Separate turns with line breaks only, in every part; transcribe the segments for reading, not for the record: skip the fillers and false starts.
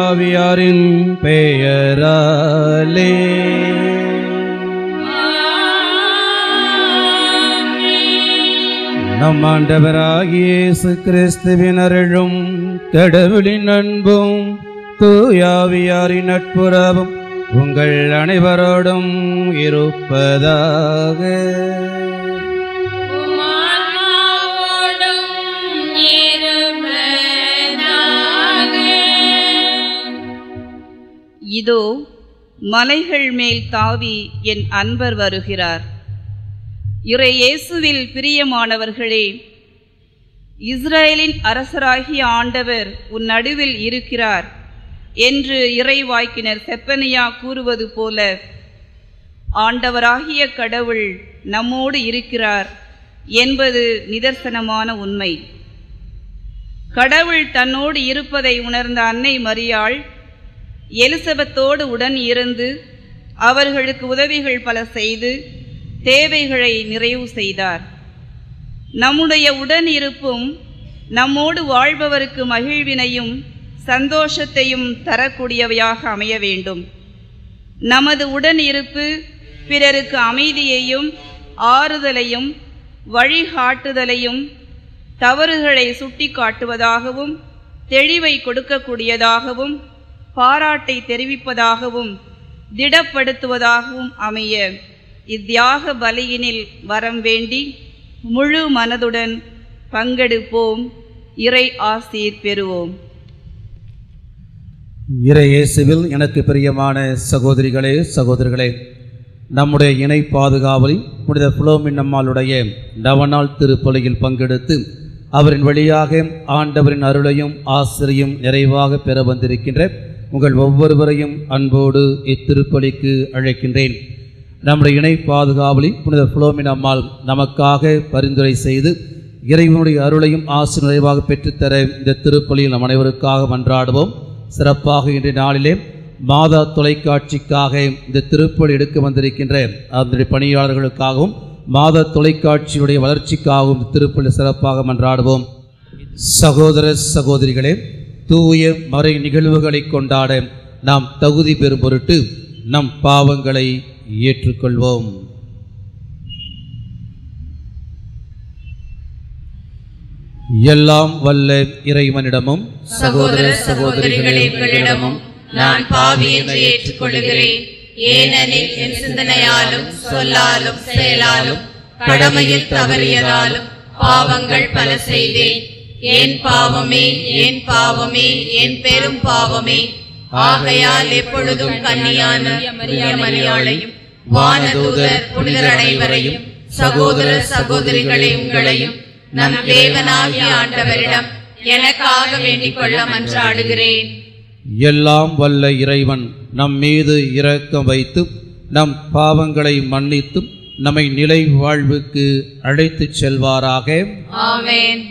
தூயாவியாரின் பெயராலே. நம் ஆண்டவராகிய இயேசு கிறிஸ்துவின் அருளும் கடவுளின் அன்பும் தூயாவியாரின் நட்புறவும் உங்கள் அனைவரோடும் இருப்பதாக.
இதோ மலைகள் மேல் தாவி என் அன்பர் வருகிறார். இறை இயேசுவில் பிரியமானவர்களே, இஸ்ரேலின் அரசராகிய ஆண்டவர் உன் நடுவில் இருக்கிறார் என்று இறைவாக்கினர் செப்பனியா கூறுவது போல ஆண்டவராகிய கடவுள் நம்மோடு இருக்கிறார் என்பது நிதர்சனமான உண்மை. கடவுள் தன்னோடு இருப்பதை உணர்ந்த அன்னை மரியாள் எலிசபெத்தோடு உடன் இருந்து அவர்களுக்கு உதவிகள் பல செய்து தேவைகளை நிறைவு செய்தார். நம்முடைய உடன் இருப்பும் நம்மோடு வாழ்பவருக்கு மகிழ்வினையும் சந்தோஷத்தையும் தரக்கூடியவையாக அமைய வேண்டும். நமது உடன் இருப்பு பிறருக்கு அமைதியையும் ஆறுதலையும் வழிகாட்டுதலையும் தவறுகளை சுட்டி காட்டுவதாகவும் தெளிவை கொடுக்கக்கூடியதாகவும் பாராட்டை தெரிவிப்பதாகவும் திடப்படுத்துவதாகவும் அமைய இத்தியாக பலியினில் வரம் வேண்டி முழு மனதுடன் பங்கெடுப்போம். இறை ஆசீர் பெறுவோம்.
இறை இயேசுவில் எனக்கு பிரியமான சகோதரிகளே சகோதரர்களே, நம்முடைய இணை பாதுகாவலில் புனித புலோமின் நம்மாளுடைய நவநாள் திருப்பலியில் பங்கெடுத்து அவரின் வழியாக ஆண்டவரின் அருளையும் ஆசிரியும் நிறைவாக பெற வந்திருக்கின்ற உங்கள் ஒவ்வொருவரையும் அன்போடு இத்திருப்பலிக்கு அழைக்கின்றேன். நம்முடைய இணை பாதுகாவலில் புனித புலோமின் அம்மாள் நமக்காக பரிந்துரை செய்து இறைவனுடைய அருளையும் ஆசிர் நிறைவாக பெற்றுத்தர இந்த திருப்பலியில் நம் அனைவருக்காக மன்றாடுவோம். சிறப்பாக இன்றைய நாளிலே மாதா தொலைக்காட்சிக்காக இந்த திருப்பலி எடுக்க வந்திருக்கின்ற அதனுடைய பணியாளர்களுக்காகவும் மாதா தொலைக்காட்சியுடைய வளர்ச்சிக்காகவும் இந்த திருப்பலி சிறப்பாக மன்றாடுவோம். சகோதர சகோதரிகளே, தூய மறை நிகழ்வுகளை கொண்டாட நாம் தகுதி பெறும் பொருட்டு நம் பாவங்களை ஏற்றுக்கொள்வோம். எல்லாம் வல்ல இறைவனிடமும்
சகோதர சகோதரிகளிடமும் நான் பாவி என்று ஏற்றுக்கொள்கிறேன். ஏனெனில் என் சிந்தனையாலும் சொல்லாலும் செயலாலும் கடமையில் தவறியதாலும் பாவங்கள் பல செய்தேன். என் பாவமே என் பாவமே என் பெரும் பாவமே. ஆகையால் எப்பொழுதும் கன்னியான மரியாளையும் வானதூதர் புனிதர் அனைவரையும் சகோதர சகோதரிகளை உங்களையும் நம் தேவனாகிய ஆண்டவரிடம் எனக்காக வேண்டிக் கொள்ள மன்றாடுகிறேன்.
எல்லாம் வல்ல இறைவன் நம் மீது இரக்கம் வைத்து நம் பாவங்களை மன்னித்தும் நம்மை நிலை வாழ்வுக்கு அழைத்துச் செல்வாராக.
ஆமென்.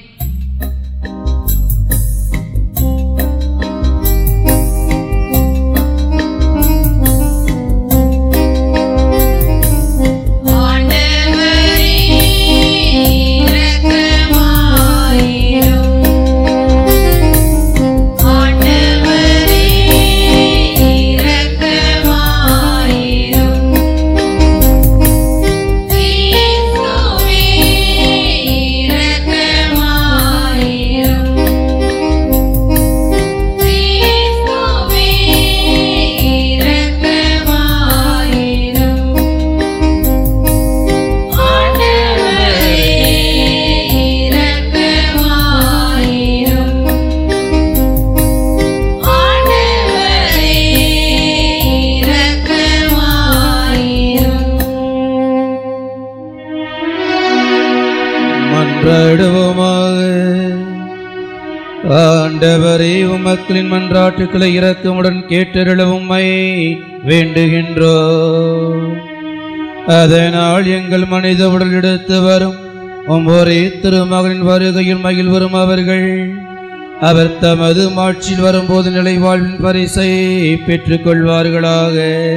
ஆண்டவரே, உமக்களின் மன்றாட்டுக்களை இரக்கமுடன் கேட்டருளவும் உம்மை வேண்டுகின்றோம். அதனால் எங்கள் மனித உடல் எடுத்து வரும் ஒவ்வொரு திருமகனின் வருகையில் மகிழ்வரும் அவர்கள் அவர் தமது மாட்சியில் வரும்போது நிலை வாழ்வின் பரிசை பெற்றுக் கொள்வார்களாக.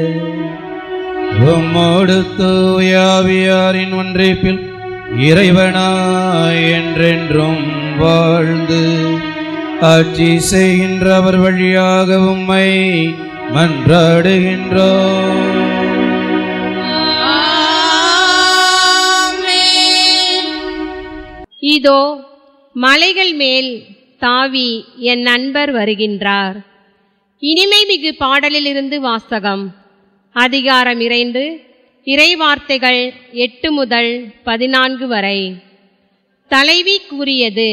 உம்மோடு தூய ஆவியாரின் ஒன்றிப்பில் இறைவனாய் என்றென்றும் வாழ்ந்து ஆட்சி செய்கின்றவர் வழியாக உம்மை மன்றாடுகின்றோம்.
இதோ மலைகள் மேல் தாவி என் நண்பர் வருகின்றார். இனிமை மிகு பாடலிலிருந்து வாசகம். அதிகாரம் 2, இறைவார்த்தைகள் 8 முதல் 14 வரை. தலைவி கூறியது,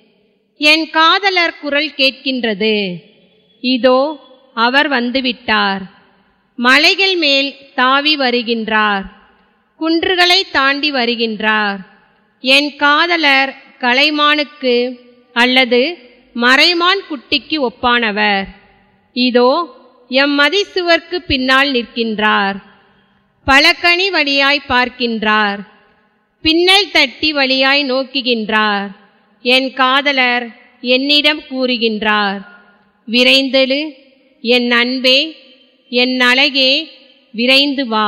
என் காதலர் குரல் கேட்கின்றது, இதோ அவர் வந்துவிட்டார். மலைகள் மேல் தாவி வருகின்றார், குன்றுகளை தாண்டி வருகின்றார். என் காதலர் கலைமானுக்கு அல்லது மறைமான் குட்டிக்கு ஒப்பானவர். இதோ எம் மதிசுவர்க்கு பின்னால் நிற்கின்றார். பலகனி வழியாய் பார்க்கின்றார், பின்னல் தட்டி வழியாய் நோக்குகின்றார். என் காதலர் என்னிடம் கூறுகின்றார், விரைந்தெழு என் அன்பே, என் அழகே, விரைந்து வா.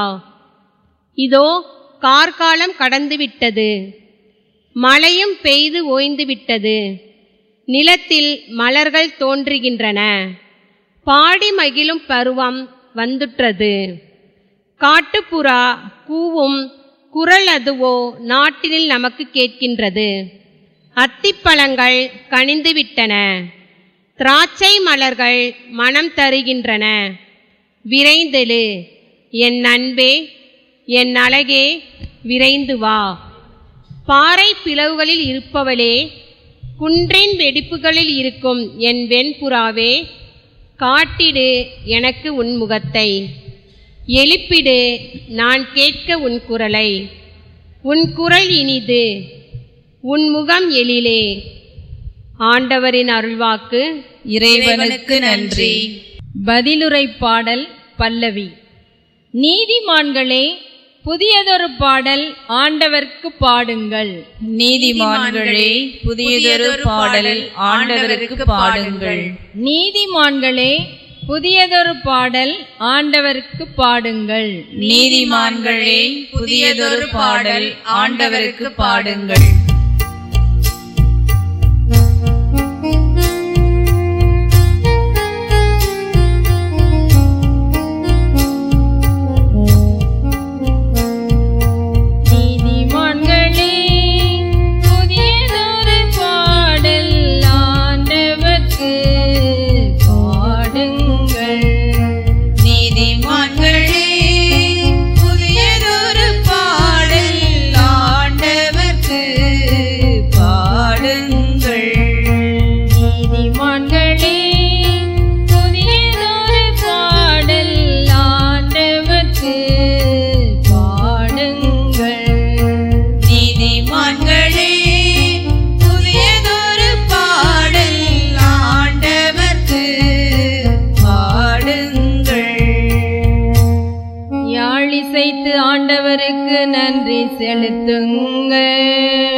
இதோ கார்காலம் கடந்துவிட்டது, மழையும் பெய்து ஓய்ந்துவிட்டது. நிலத்தில் மலர்கள் தோன்றுகின்றன, பாடி மகிழும் பருவம் வந்துற்றது. காட்டுப்புறா கூவும் குரல் அதுவோ நாட்டினில் நமக்கு கேட்கின்றது. அத்திப்பழங்கள் கனிந்துவிட்டன, திராட்சை மலர்கள் மனம் தருகின்றன. விரைந்தெழு என் அன்பே, என் அழகே, விரைந்து வா. பாறை பிளவுகளில் இருப்பவளே, குன்றின் வெடிப்புகளில் இருக்கும் என் வெண்புறாவே, காட்டிடு எனக்கு உன் முகத்தை, எழுப்பிடு நான் கேட்க உன் குரலை. உன் குரல் இனிது, உன் முகம் எழிலே. ஆண்டவரின் அருள்வாக்கு.
இறைவனுக்கு நன்றி.
பதிலுரை பாடல் பல்லவி. நீதிமான்களே, புதியதொரு பாடல் ஆண்டவர்க்கு பாடுங்கள்.
நீதிமான்களே, புதியதொரு பாடல் ஆண்டவருக்கு பாடுங்கள்.
நீதிமான்களே, புதியதொரு பாடல் ஆண்டவர்க்கு பாடுங்கள்.
நீதிமான்களே, புதியதொரு பாடல் ஆண்டவருக்கு பாடுங்கள்.
ஆண்டவருக்கு நன்றி செலுத்துங்கள்.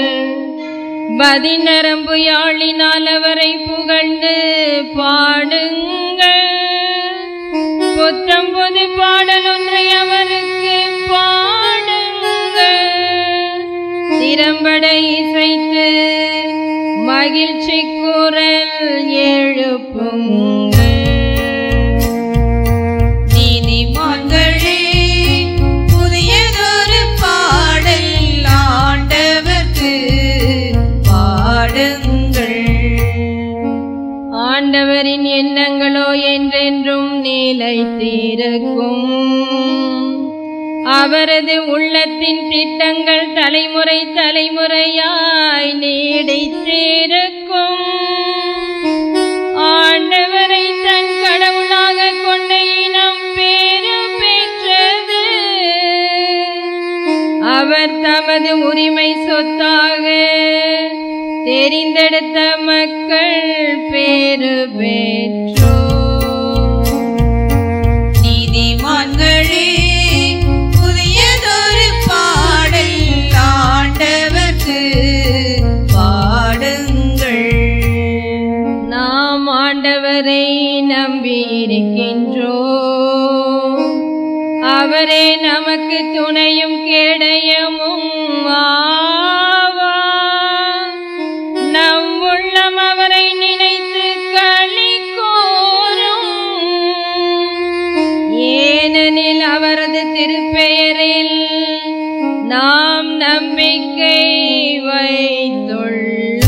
பதிநரம்பு யாழினால் அவரை புகழ்ந்து பாடுங்கள். புத்தம் புது பாடல் ஒன்றை அவருக்கு பாடுங்கள். திறம்பட இசைத்து மகிழ்ச்சி குரல் எழுப்புங்கள். ஆண்டவரின் எண்ணங்களோ என்றென்றும் நிலைத்திருக்கும். அவரது உள்ளத்தின் திட்டங்கள் தலைமுறை தலைமுறையாய் நீடித்திருக்கும். ஆண்டவரை தன் கடவுளாக கொண்ட இனம் பேறு பெற்றது. அவர் தமது உரிமை சொத்தாக தெரிந்தெடுத்த மக்கள் பேறு பெற்றோ.
நீதிமான்களே, புதியதொரு பாடல் ஆண்டவர்க்கு பாடுங்கள்.
நாம் ஆண்டவரை நம்பியிருக்கின்றோம். அவரே நமக்கு துணையும் கேடயமும் ஆவார். நம் உள்ளம் அவரை நினைத்து திருப்பெயரில் நாம் நம்பிக்கை வைத்துள்ளோம்.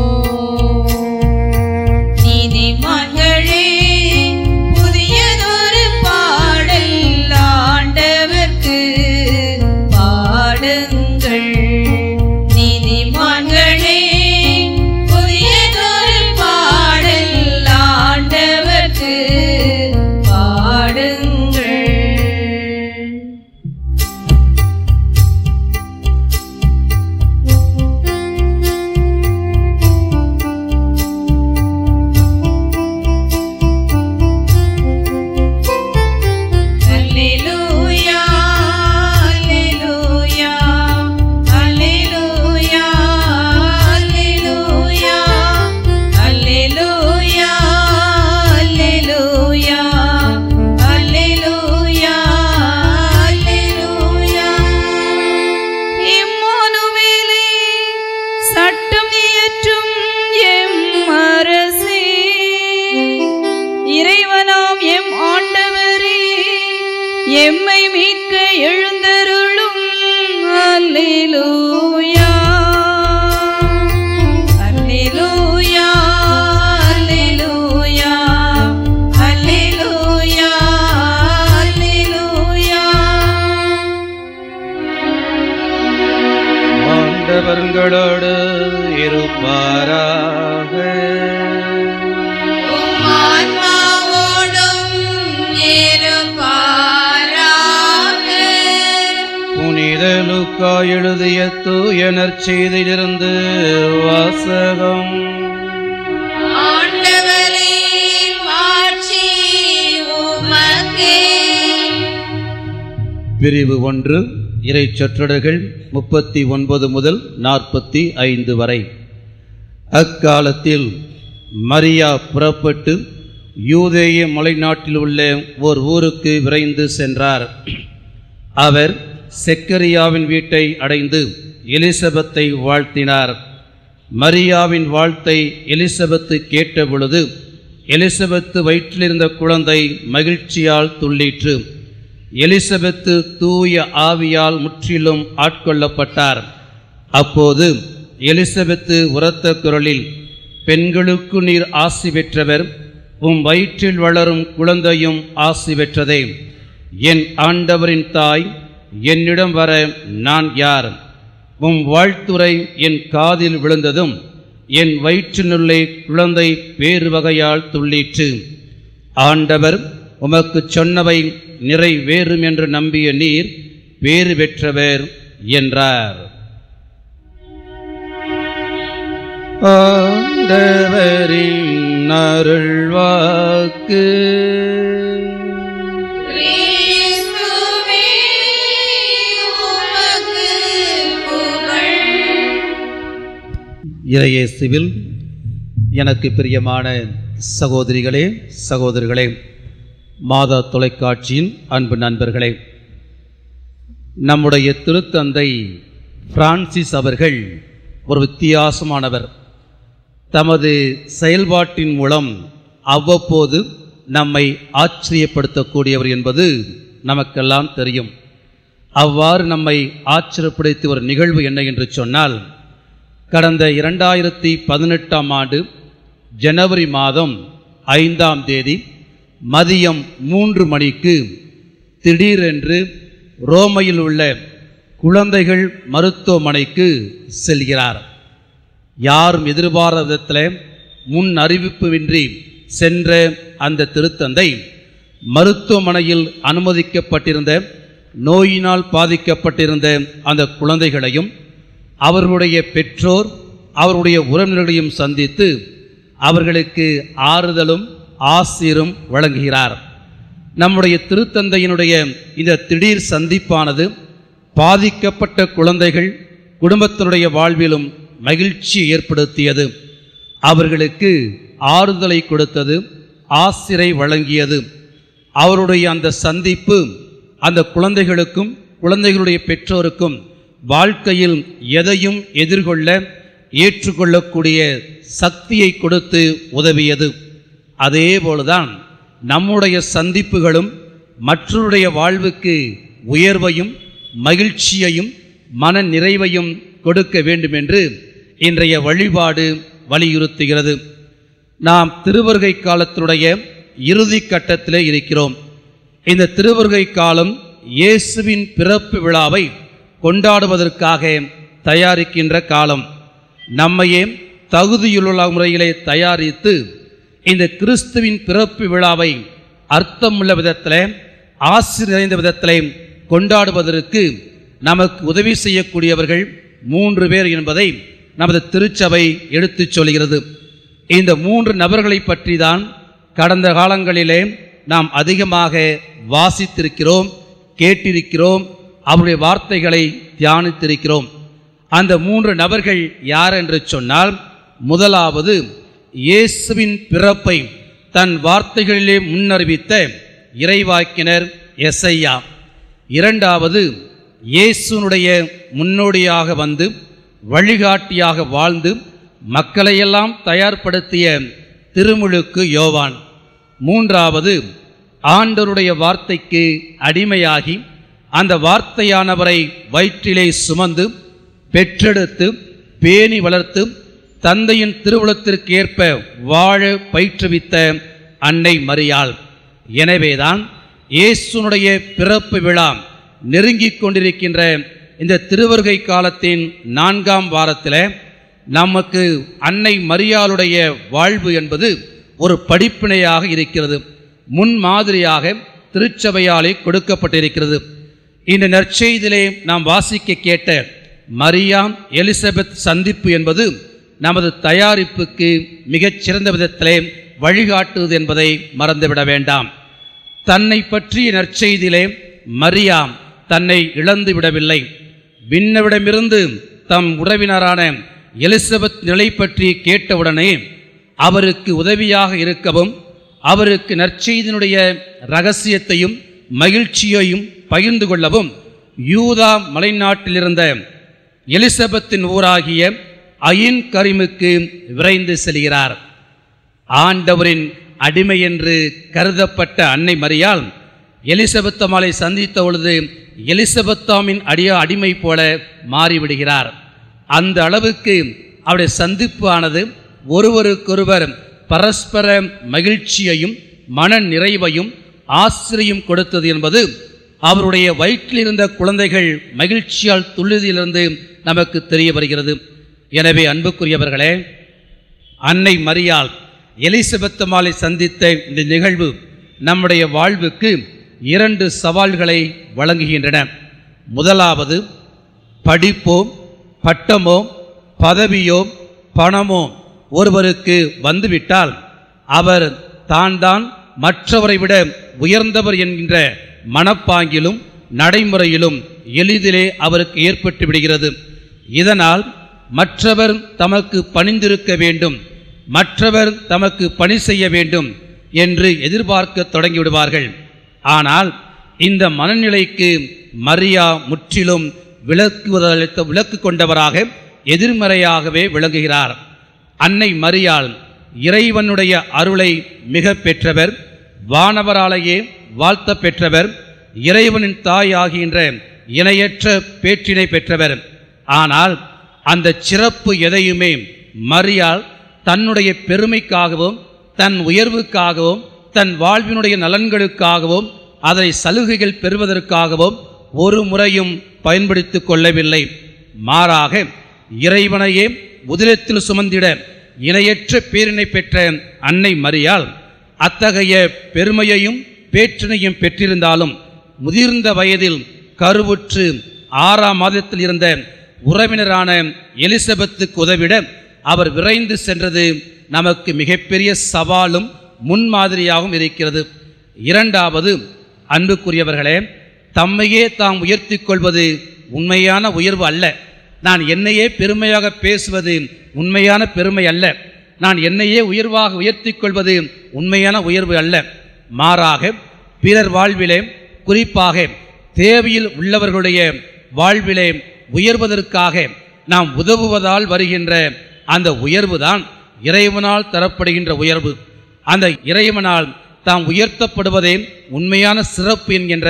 நீதிமான்களே, புதியதொரு பாடல் ஆண்டவர்க்கு பாடுங்கள். நீதிமான்களே, புதியதொரு பாடல் ஆண்டவர்க்கு பாடுங்கள். அல்லேலூயா, அல்லேலூயா, அல்லேலூயா, அல்லேலூயா, அல்லேலூயா, அல்லேலூயா, அல்லேலூயா, அல்லேலூயா. இம்மானுவேலே, சட்டம் இயற்றும் எம் அரசே, இறைவனாம் எம் ஆண்டவரே, எம்மை மீட்க எழுந்தருளும். அல்லேலூயா, அல்லேலூயா, அல்லேலூயா, அல்லேலூயா, அல்லேலூயா.
ஆண்டவர்களோடு இருப்பாராக.
உம் ஆன்மாவோடும் இருப்பாராக.
புனித லூக்கா எழுதிய தூய நற்செய்தியிலிருந்து வாசகம்.
ஆண்டவரே, மாட்சி உமக்கே.
பிரிவு 1 இறை சொற்றொடர்கள் 39 முதல் 45 வரை. அக்காலத்தில் மரியா புறப்பட்டு யூதேய மலைநாட்டில் உள்ள ஓர் ஊருக்கு விரைந்து சென்றார். அவர் செக்கரியாவின் வீட்டை அடைந்து எலிசபெத்தை வாழ்த்தினார். மரியாவின் வாழ்த்தை எலிசபெத்து கேட்டபொழுது எலிசபெத்து வயிற்றிலிருந்த குழந்தை மகிழ்ச்சியால் துள்ளிற்று. எலிசபெத்து தூய ஆவியால் முற்றிலும் ஆட்கொள்ளப்பட்டார். அப்போது எலிசபெத்து உரத்த குரலில், பெண்களுக்கு நீர் ஆசி பெற்றவர், உம் வயிற்றில் வளரும் குழந்தையும் ஆசி பெற்றதே. என் ஆண்டவரின் தாய், என்னிடம் வர நான் யார்? உம் வாழ்த்துரை என் காதில் விழுந்ததும் என் வயிற்றினுள்ளே குழந்தை வேறு வகையால் துள்ளிற்று. ஆண்டவர் உமக்கு சொன்னவை நிறைவேறும் என்று நம்பிய நீர் பேறு பெற்றவர் என்றார். ஆண்டவரின் அருள்வாக்கு.
கிறிஸ்துவே, உமக்கு புகழ்.
இறையேசுவில் எனக்கு பிரியமான சகோதரிகளே, சகோதரர்களே, மாதா தொலைக்காட்சியின் அன்பு நண்பர்களே, நம்முடைய திருத்தந்தை பிரான்சிஸ் அவர்கள் ஒரு வித்தியாசமானவர். தமது செயல்பாட்டின் மூலம் அவ்வப்போது நம்மை ஆச்சரியப்படுத்தக்கூடியவர் என்பது நமக்கெல்லாம் தெரியும். அவ்வாறு நம்மை ஆச்சரியப்படுத்திய ஒரு நிகழ்வு என்ன என்று சொன்னால், கடந்த 2018ஆம் ஆண்டு ஜனவரி மாதம் 5ஆம் தேதி மதியம் 3 மணிக்கு திடீரென்று ரோமையில் உள்ள குழந்தைகள் மருத்துவமனைக்கு செல்கிறார். யாரும் எதிர்பாராத விதத்தில் முன் அறிவிப்புவின்றி சென்ற அந்த திருத்தந்தை மருத்துவமனையில் அனுமதிக்கப்பட்டிருந்த நோயினால் பாதிக்கப்பட்டிருந்த அந்த குழந்தைகளையும் அவர்களுடைய பெற்றோர் அவருடைய உறவினர்களையும் சந்தித்து அவர்களுக்கு ஆறுதலும் ஆசீரும் வழங்குகிறார். நம்முடைய திருத்தந்தையினுடைய இந்த திடீர் சந்திப்பானது பாதிக்கப்பட்ட குழந்தைகள் குடும்பத்தினுடைய வாழ்விலும் மகிழ்ச்சியை ஏற்படுத்தியது. அவர்களுக்கு ஆறுதலை கொடுத்தது, ஆசிரை வழங்கியது. அவருடைய அந்த சந்திப்பு அந்த குழந்தைகளுக்கும் குழந்தைகளுடைய பெற்றோருக்கும் வாழ்க்கையில் எதையும் எதிர்கொள்ள ஏற்றுக்கொள்ளக்கூடிய சக்தியை கொடுத்து உதவியது. அதே போலதான் நம்முடைய சந்திப்புகளும் மற்றவருடைய வாழ்வுக்கு உயர்வையும் மகிழ்ச்சியையும் மன நிறைவையும் கொடுக்க வேண்டும் என்று இன்றைய வழிபாடு வலியுறுத்துகிறது. நாம் திருவருகை காலத்தினுடைய இறுதி கட்டத்திலே இருக்கிறோம். இந்த திருவருகை காலம் இயேசுவின் பிறப்பு விழாவை கொண்டாடுவதற்காக தயாரிக்கின்ற காலம். நம்மையே தகுதியுள்ள முறையிலே தயாரித்து இந்த கிறிஸ்துவின் பிறப்பு விழாவை அர்த்தமுள்ள விதத்திலே, ஆசி நிறைந்த விதத்திலே கொண்டாடுவதற்கு நமக்கு உதவி செய்யக்கூடியவர்கள் 3 பேர் என்பதை நமது திருச்சபை எடுத்துச் சொல்கிறது. இந்த 3 நபர்களை பற்றி தான் கடந்த காலங்களிலே நாம் அதிகமாக வாசித்திருக்கிறோம், கேட்டிருக்கிறோம், அவருடைய வார்த்தைகளை தியானித்திருக்கிறோம். அந்த 3 நபர்கள் யார் என்று சொன்னால், முதலாவது இயேசுவின் பிறப்பை தன் வார்த்தைகளிலே முன்னறிவித்த இறைவாக்கினர் எசையா. இரண்டாவது இயேசுனுடைய முன்னோடியாக வந்து வழிகாட்டியாக வாழ்ந்து மக்களையெல்லாம் தயார்படுத்திய திருமுழுக்கு யோவான். மூன்றாவது ஆண்டவருடைய வார்த்தைக்கு அடிமையாகி அந்த வார்த்தையானவரை வயிற்றிலே சுமந்து பெற்றெடுத்து பேணி வளர்த்து தந்தையின் திருவுளத்திற்கு ஏற்ப வாழ பயிற்றுவித்த அன்னை மரியாள். எனவேதான் இயேசுனுடைய பிறப்பு விழா நெருங்கிக் கொண்டிருக்கின்ற இந்த திருவருகை காலத்தின் 4ஆம் வாரத்தில் நமக்கு அன்னை மரியாளுடைய வாழ்வு என்பது ஒரு படிப்பினையாக இருக்கிறது, முன்மாதிரியாக திருச்சபையாலே கொடுக்கப்பட்டிருக்கிறது. இந்த நற்செய்தியிலே நாம் வாசிக்க கேட்ட மரியா எலிசபெத் சந்திப்பு என்பது நமது தயாரிப்புக்கு மிகச்சிறந்த விதத்திலே வழிகாட்டுவது என்பதை மறந்துவிட வேண்டாம். தன்னை பற்றிய நற்செய்தியிலே மரியா தன்னை இழந்து விடவில்லை. விண்ணவிடமிருந்து தம் உறவினரான எலிசபெத் நிலை பற்றி கேட்டவுடனே அவருக்கு உதவியாக இருக்கவும், அவருக்கு நற்செய்தியினுடைய இரகசியத்தையும் மகிழ்ச்சியையும் பகிர்ந்து கொள்ளவும் யூதா மலைநாட்டிலிருந்த எலிசபெத்தின் ஊராகிய அயின் கரிமுக்கு விரைந்து செல்கிறார். ஆண்டவரின் அடிமை என்று கருதப்பட்ட அன்னை மரியாள் எலிசபெத்தம்மாளை சந்தித்த பொழுது எலிசபெத்தாமின் அடிமை போல மாறிவிடுகிறார். அந்த அளவுக்கு அவருடைய சந்திப்பு ஆனது ஒருவருக்கொருவர் பரஸ்பர மகிழ்ச்சியையும் மன நிறைவையும் ஆசிரியம் கொடுத்தது என்பது அவருடைய வயிற்றில் இருந்த குழந்தைகள் மகிழ்ச்சியால் துள்ளுதிலிருந்து நமக்கு தெரிய வருகிறது. எனவே அன்புக்குரியவர்களே, அன்னை மரியாள் எலிசபெத்தம்மாளை சந்தித்த இந்த நிகழ்வு நம்முடைய வாழ்வுக்கு 2 சவால்களை வழங்குகின்றன. முதலாவது, படிப்போ பட்டமோ பதவியோ பணமோ ஒருவருக்கு வந்துவிட்டால் அவர் தான் மற்றவரை விட உயர்ந்தவர் என்கின்ற மனப்பாங்கிலும் நடைமுறையிலும் எளிதிலே அவருக்கு ஏற்பட்டு விடுகிறது. இதனால் மற்றவர் தமக்கு பணிந்திருக்க வேண்டும், மற்றவர் தமக்கு பணி செய்ய வேண்டும் என்று எதிர்பார்க்க தொடங்கிவிடுவார்கள். ஆனால் இந்த மனநிலைக்கு மரியா முற்றிலும் விளக்கு கொண்டவராக எதிர்மறையாகவே விளங்குகிறார். அன்னை மரியாள் இறைவனுடைய அருளை மிக பெற்றவர், வானவராலேயே வாழ்த்த பெற்றவர், இறைவனின் தாய் ஆகின்ற இணையற்ற பேற்றினை பெற்றவர். ஆனால் அந்த சிறப்பு எதையுமே மரியாள் தன்னுடைய பெருமைக்காகவும் தன் உயர்வுக்காகவும் தன் வாழ்வினுடைய நலன்களுக்காகவும் அதை சலுகைகள் பெறுவதற்காகவும் ஒரு முறையும் பயன்படுத்தி கொள்ளவில்லை. மாறாக இறைவனையே உதிரத்தில் சுமந்திட இணையற்ற பேரினை பெற்ற அன்னை மரியாள் அத்தகைய பெருமையையும் பேற்றினையும் பெற்றிருந்தாலும் முதிர்ந்த வயதில் கருவுற்று 6ஆம் மாதத்தில் இருந்த உறவினரான எலிசபெத்துக்கு உதவிட அவர் விரைந்து சென்றது நமக்கு மிகப்பெரிய சவாலும் முன்மாதிரியாகவும் இருக்கிறது. இரண்டாவது, அன்புக்குரியவர்களே, தம்மையே தாம் உயர்த்தி கொள்வது உண்மையான உயர்வு அல்ல. நான் என்னையே பெருமையாக பேசுவது உண்மையான பெருமை அல்ல. நான் என்னையே உயர்வாக உயர்த்தி கொள்வது உண்மையான உயர்வு அல்ல. மாறாக பிறர் வாழ்விலே, குறிப்பாக தேவையில் உள்ளவர்களுடைய வாழ்விலே உயர்வதற்காக நாம் உதவுவதால் வருகின்ற அந்த உயர்வு தான் இறைவனால் தரப்படுகின்ற உயர்வு. அந்த இறைவனால் தாம் உயர்த்தப்படுவதே உண்மையான சிறப்பு என்கின்ற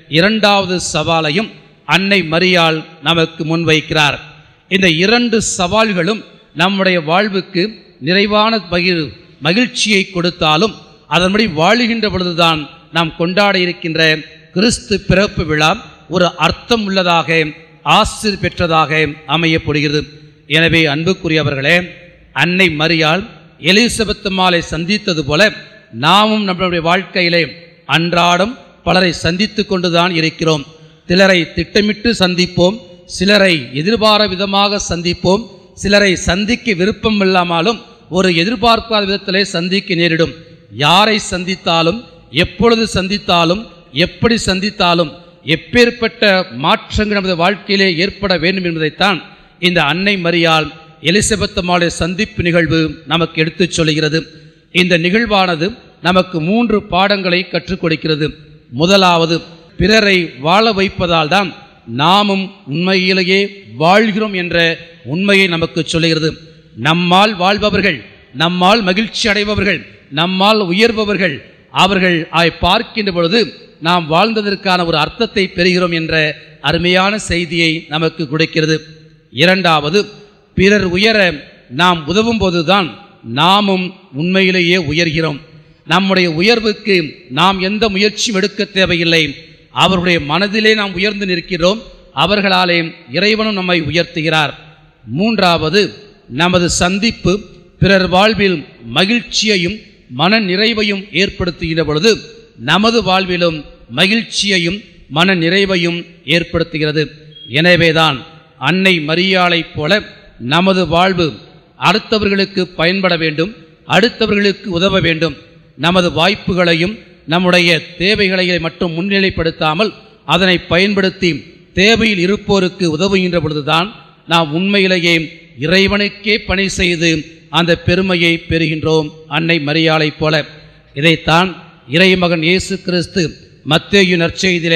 இரண்டாவது சவாலையும் அன்னை மரியாள் நமக்கு முன்வைக்கிறார். இந்த இரண்டு சவால்களும் நம்முடைய வாழ்வுக்கு நிறைவான மகிழ்ச்சியை கொடுத்தாலும் அதன்படி வாழுகின்ற பொழுதுதான் நாம் கொண்டாட இருக்கின்ற கிறிஸ்து பிறப்பு விழா ஒரு அர்த்தம் உள்ளதாக ஆசிர் பெற்றதாக அமையப்படுகிறது. எனவே அன்புக்குரியவர்களே, அன்னை மரியாள் எலிசபெத் அம்மாளை சந்தித்தது போல நாமும் நம்முடைய வாழ்க்கையிலே அன்றாடம் பலரை சந்தித்து கொண்டுதான் இருக்கிறோம். சிலரை திட்டமிட்டு சந்திப்போம், சிலரை எதிர்பார விதமாக சந்திப்போம், சிலரை சந்திக்க விருப்பம் இல்லாமலும் ஒரு எதிர்பார்க்காத விதத்திலே சந்திக்க நேரிடும். யாரை சந்தித்தாலும், எப்பொழுது சந்தித்தாலும், எப்படி சந்தித்தாலும் எப்பேற்பட்ட மாற்றங்கள் நமது வாழ்க்கையிலே ஏற்பட வேண்டும் என்பதைத்தான் இந்த அன்னை மரியாள் எலிசபெத் அம்மாளுடைய சந்திப்பு நிகழ்வு நமக்கு எடுத்துச் சொல்கிறது. இந்த நிகழ்வானது நமக்கு 3 பாடங்களை கற்றுக் கொடுக்கிறது. முதலாவது, பிறரை வாழ வைப்பதால் தான் நாமும் உண்மையிலேயே வாழ்கிறோம் என்ற உண்மையை நமக்கு சொல்லுகிறது. நம்மால் வாழ்பவர்கள், நம்மால் மகிழ்ச்சி அடைபவர்கள், நம்மால் உயர்பவர்கள், அவர்கள் பார்க்கின்ற பொழுது நாம் வாழ்ந்ததற்கான ஒரு அர்த்தத்தை பெறுகிறோம் என்ற அருமையான செய்தியை நமக்கு கொடுக்கிறது. இரண்டாவது, பிறர் உயர நாம் உதவும் போதுதான் நாமும் உண்மையிலேயே உயர்கிறோம். நம்முடைய உயர்வுக்கு நாம் எந்த முயற்சியும் எடுக்க தேவையில்லை. அவருடைய மனதிலே நாம் உயர்ந்து நிற்கிறோம், அவர்களாலே இறைவனும் நம்மை உயர்த்துகிறார். மூன்றாவது, நமது சந்திப்பு பிறர் வாழ்வில் மகிழ்ச்சியையும் மன நிறைவையும் ஏற்படுத்துகின்ற பொழுது நமது வாழ்விலும் மகிழ்ச்சியையும் மன நிறைவையும் ஏற்படுத்துகிறது. எனவேதான் அன்னை மரியாளைப் போல நமது வாழ்வு அடுத்தவர்களுக்கு பயன்பட வேண்டும், அடுத்தவர்களுக்கு உதவ வேண்டும். நமது வாய்ப்புகளையும் நம்முடைய தேவைகளையும் மட்டும் முன்னிலைப்படுத்தாமல் அதனை பயன்படுத்தி தேவையில் இருப்போருக்கு உதவுகின்ற பொழுதுதான் நாம் உண்மையிலேயே இறைவனுக்கே பணி செய்து அந்த பெருமையை பெறுகின்றோம், அன்னை மரியாளைப் போல. இதைத்தான் இறைமகன் இயேசு கிறிஸ்து மத்தேயு நற்செய்தியிலே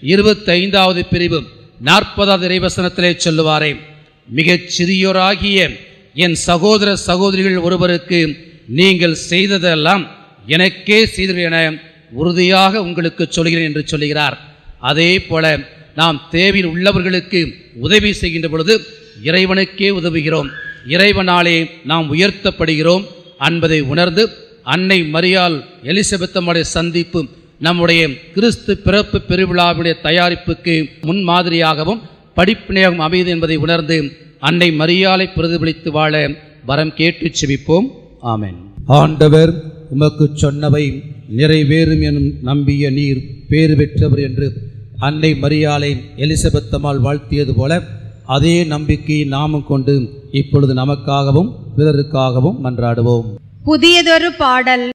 25வது பிரிவு 40வது இறைவசனத்திலே சொல்லுவாரே, மிகச் சிறியோராகிய என் சகோதர சகோதரிகள் ஒருவருக்கு நீங்கள் செய்ததெல்லாம் எனக்கே செய்தீர்கள் என உறுதியாக உங்களுக்கு சொல்கிறேன் என்று சொல்லுகிறார். அதே போல நாம் தேவையில் உள்ளவர்களுக்கு உதவி செய்கின்ற பொழுது இறைவனுக்கே உதவுகிறோம், இறைவனாலே நாம் உயர்த்தப்படுகிறோம் என்பதை உணர்ந்து அன்னை மரியாள் எலிசபெத் அம்மாளுடைய சந்திப்பு நம்முடைய கிறிஸ்து பிறப்பு பெருவிழாவுடைய தயாரிப்புக்கு முன்மாதிரியாகவும் படிப்பினையாகவும் அமைது என்பதை உணர்ந்து அன்னை மரியாளை பிரதிபலித்து வாழ வரம் கேட்டு செபிப்போம். ஆமென்.
ஆண்டவர் உமக்கு சொன்னவை நிறைவேறும் எனும் நம்பிய நீர் பேறு பெற்றவர் என்று அன்னை மரியாளை எலிசபெத் அம்மாள் வாழ்த்தியது போல அதே நம்பிக்கையை நாமும் கொண்டு இப்பொழுது நமக்காகவும் பிறருக்காகவும் மன்றாடுவோம்.
புதியதொரு பாடல்.